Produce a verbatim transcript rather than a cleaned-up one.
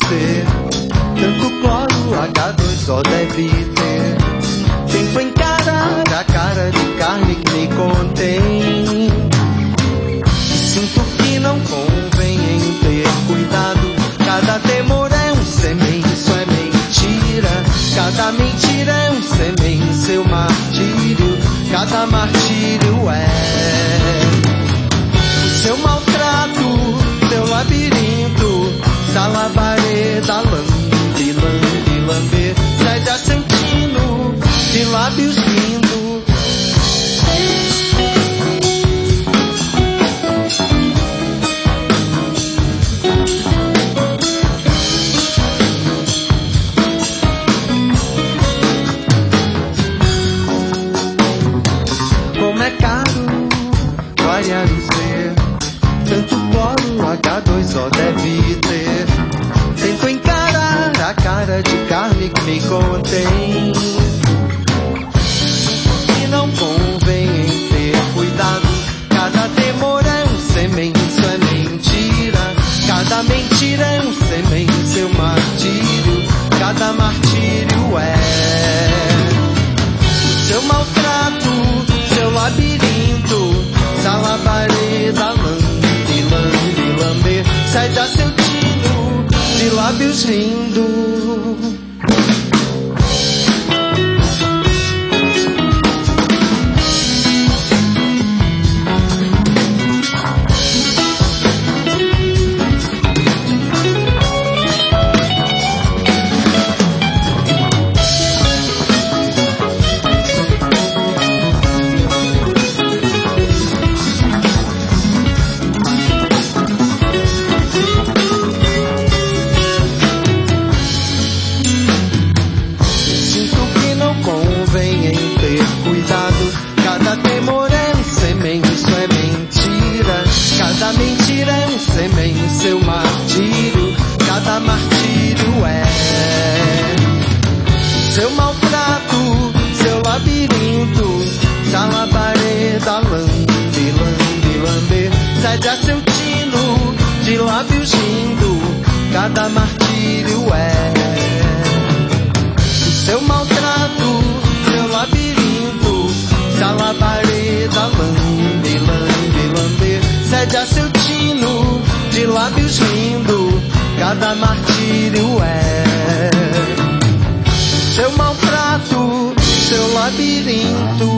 C, tanto cloro H dois O deve ter. Tento encarar a cara de carne que me contém, e sinto que não convém em ter cuidado. Cada temor é um semen, isso é mentira. Cada mentira é um semen, seu martírio. Cada martírio é o seu maltrato, seu labirinto. Salabareda, lambe, lambe, lambe. Cede a seu tino de lábios lindos. Como é caro variar o ser, tanto cloro H dois O deve ter. Tento encarar a cara de carne que me contém, e não convém em ter cuidado. Cada temor é um semen, isso é mentira. Cada mentira é um semen, seu martírio. Cada martírio é o seu maltrato, seu labirinto. Salabareda, lambe, lambe, lambe. Cede a seu tino de lábios rindo. Cada temor é um semen, isso é mentira. Cada mentira é um semen, seu martírio. Cada martírio é seu maltrato, seu labirinto. Salabareda, lambe, lambe, lambe. Cede a seu tino de lábios rindo. Cada martírio é o seu maltrato, seu labirinto. Salabareda, lambe, lambe, lambe. Cede a seu tino de lábios rindo. Cada martírio é seu maltrato, seu labirinto.